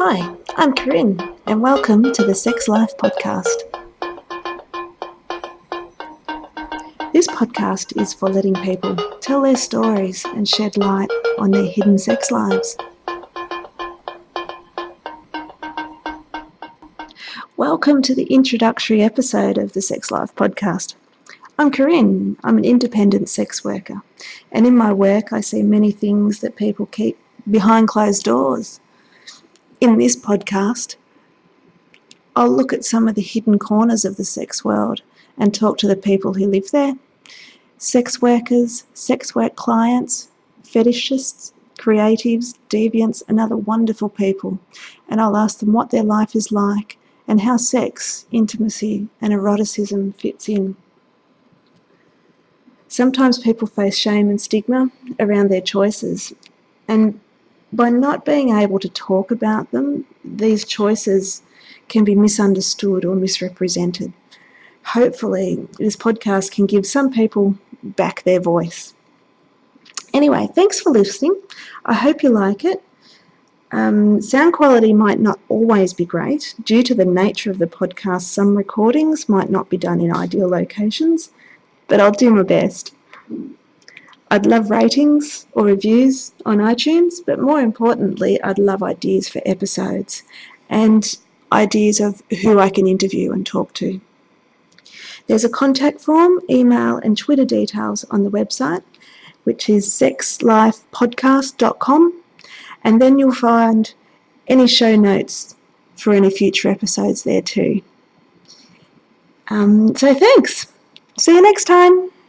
Hi, I'm Corinne, and welcome to the Sex Life Podcast. This podcast is for letting people tell their stories and shed light on their hidden sex lives. Welcome to the introductory episode of the Sex Life Podcast. I'm Corinne. I'm an independent sex worker, and in my work I see many things that people keep behind closed doors. In this podcast, I'll look at some of the hidden corners of the sex world and talk to the people who live there, sex workers, sex work clients, fetishists, creatives, deviants, and other wonderful people, and I'll ask them what their life is like and how sex, intimacy, and eroticism fits in. Sometimes people face shame and stigma around their choices, and by not being able to talk about them, these choices can be misunderstood or misrepresented. Hopefully, this podcast can give some people back their voice. Anyway, thanks for listening. I hope you like it. Sound quality might not always be great. Due to the nature of the podcast, some recordings might not be done in ideal locations, but I'll do my best. I'd love ratings or reviews on iTunes, but more importantly, I'd love ideas for episodes and ideas of who I can interview and talk to. There's a contact form, email and Twitter details on the website, which is sexlifepodcast.com, and then you'll find any show notes for any future episodes there too. So thanks. See you next time.